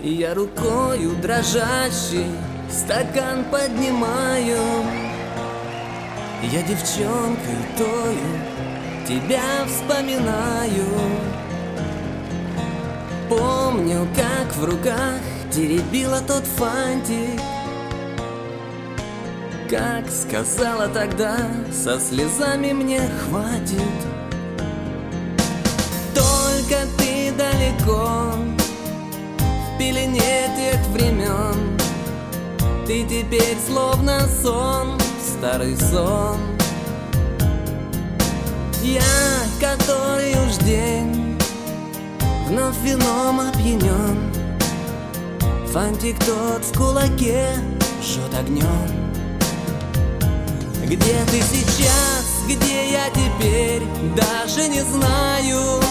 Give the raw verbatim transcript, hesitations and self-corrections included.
И я рукою дрожащей стакан поднимаю. Я девчонкой тою тебя вспоминаю. Помню, как в руках теребила тот фантик, как сказала тогда, со слезами мне хватит. Только ты далеко, в пелене тех времен, ты теперь словно сон, старый сон. Я, который уж день вновь вином опьянен, фантик тот в кулаке жжет огнем. Где ты сейчас, где я теперь, даже не знаю.